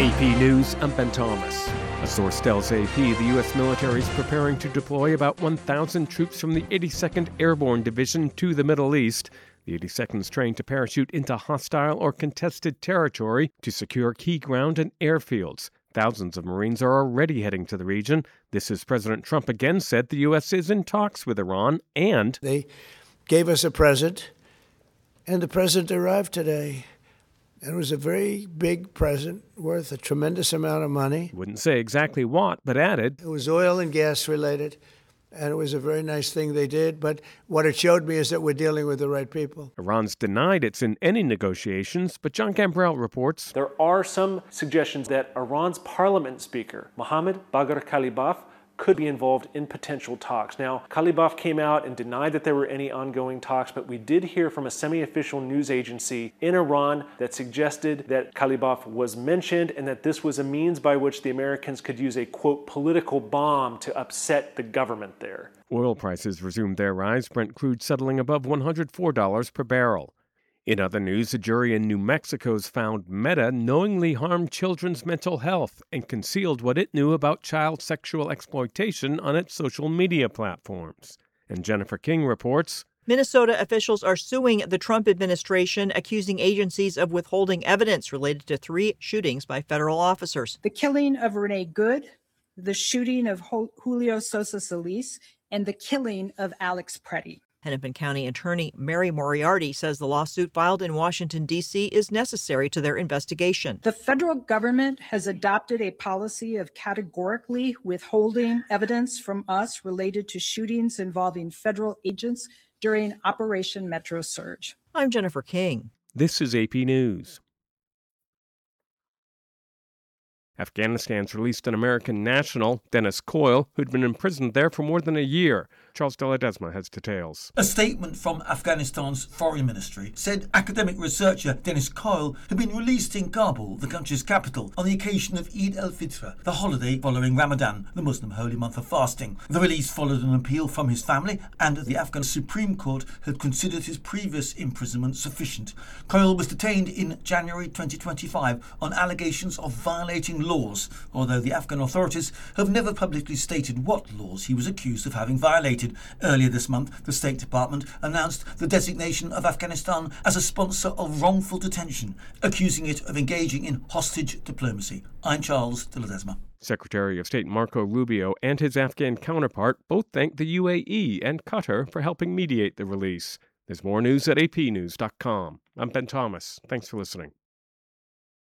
AP News, I'm Ben Thomas. A source tells AP the U.S. military is preparing to deploy about 1,000 troops from the 82nd Airborne Division to the Middle East. The 82nd is trained to parachute into hostile or contested territory to secure key ground and airfields. Thousands of Marines are already heading to the region. This as President Trump again said the U.S. is in talks with Iran and they gave us a present, and the present arrived today. It was a very big present worth a tremendous amount of money. Wouldn't say exactly what, but added, it was oil and gas related, and it was a very nice thing they did. But what it showed me is that we're dealing with the right people. Iran's denied it's in any negotiations, but John Gambrell reports there are some suggestions that Iran's parliament speaker, Mohammad Bagher Khalibaf, could be involved in potential talks. Now, Khalibaf came out and denied that there were any ongoing talks, but we did hear from a semi-official news agency in Iran that suggested that Khalibaf was mentioned and that this was a means by which the Americans could use a, quote, political bomb to upset the government there. Oil prices resumed their rise, Brent crude settling above $104 per barrel. In other news, a jury in New Mexico's found Meta knowingly harmed children's mental health and concealed what it knew about child sexual exploitation on its social media platforms. And Jennifer King reports, Minnesota officials are suing the Trump administration, accusing agencies of withholding evidence related to 3 shootings by federal officers. The killing of Renee Good, the shooting of Julio Sosa Solis, and the killing of Alex Preddy. Hennepin County Attorney Mary Moriarty says the lawsuit filed in Washington, D.C. is necessary to their investigation. The federal government has adopted a policy of categorically withholding evidence from us related to shootings involving federal agents during Operation Metro Surge. I'm Jennifer King. This is AP News. Afghanistan's released an American national, Dennis Coyle, who'd been imprisoned there for more than a year. Charles de Ledesma has details. A statement from Afghanistan's foreign ministry said academic researcher Dennis Coyle had been released in Kabul, the country's capital, on the occasion of Eid al-Fitr, the holiday following Ramadan, the Muslim holy month of fasting. The release followed an appeal from his family, and the Afghan Supreme Court had considered his previous imprisonment sufficient. Coyle was detained in January 2025 on allegations of violating laws, although the Afghan authorities have never publicly stated what laws he was accused of having violated. Earlier this month, the State Department announced the designation of Afghanistan as a sponsor of wrongful detention, accusing it of engaging in hostage diplomacy. I'm Charles de Ledesma. Secretary of State Marco Rubio and his Afghan counterpart both thanked the UAE and Qatar for helping mediate the release. There's more news at apnews.com. I'm Ben Thomas. Thanks for listening.